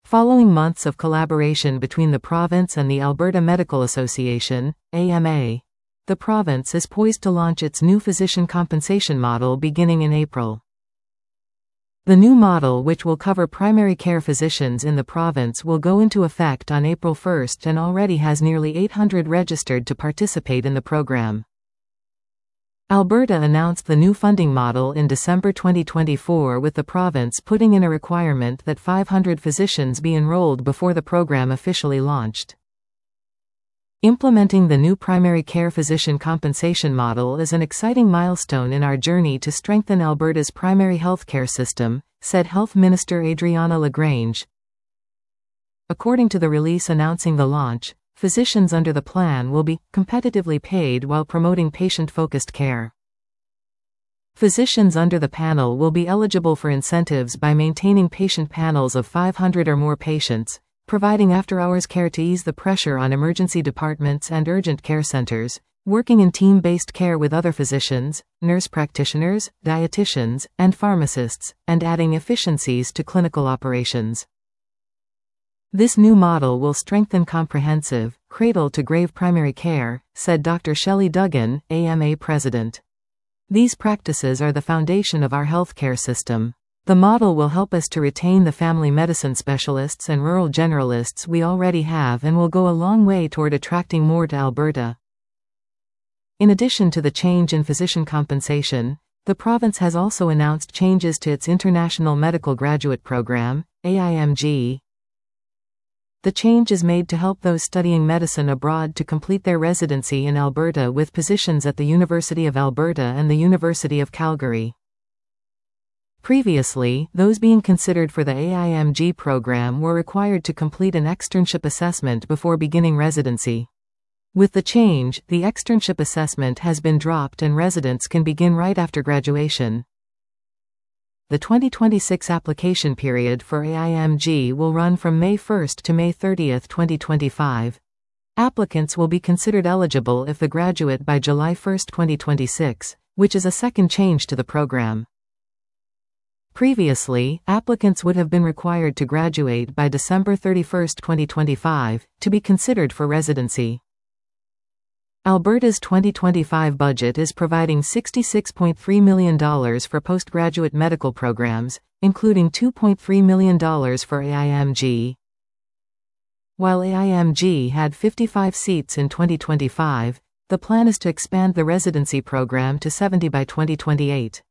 Following months of collaboration between the province and the Alberta Medical Association, AMA, the province is poised to launch its new physician compensation model beginning in April. The new model, which will cover primary care physicians in the province, will go into effect on April 1 and already has nearly 800 registered to participate in the program. Alberta announced the new funding model in December 2024, with the province putting in a requirement that 500 physicians be enrolled before the program officially launched. Implementing the new primary care physician compensation model is an exciting milestone in our journey to strengthen Alberta's primary healthcare system, said Health Minister Adriana LaGrange. According to the release announcing the launch, physicians under the plan will be competitively paid while promoting patient-focused care. Physicians under the panel will be eligible for incentives by maintaining patient panels of 500 or more patients, providing after-hours care to ease the pressure on emergency departments and urgent care centers, working in team-based care with other physicians, nurse practitioners, dietitians, and pharmacists, and adding efficiencies to clinical operations. This new model will strengthen comprehensive, cradle-to-grave primary care, said Dr. Shelley Duggan, AMA president. These practices are the foundation of our healthcare system. The model will help us to retain the family medicine specialists and rural generalists we already have and will go a long way toward attracting more to Alberta. In addition to the change in physician compensation, the province has also announced changes to its International Medical Graduate Program, AIMG. The change is made to help those studying medicine abroad to complete their residency in Alberta with positions at the University of Alberta and the University of Calgary. Previously, those being considered for the AIMG program were required to complete an externship assessment before beginning residency. With the change, the externship assessment has been dropped and residents can begin right after graduation. The 2026 application period for AIMG will run from May 1 to May 30, 2025. Applicants will be considered eligible if they graduate by July 1, 2026, which is a second change to the program. Previously, applicants would have been required to graduate by December 31, 2025, to be considered for residency. Alberta's 2025 budget is providing $66.3 million for postgraduate medical programs, including $2.3 million for AIMG. While AIMG had 55 seats in 2025, the plan is to expand the residency program to 70 by 2028.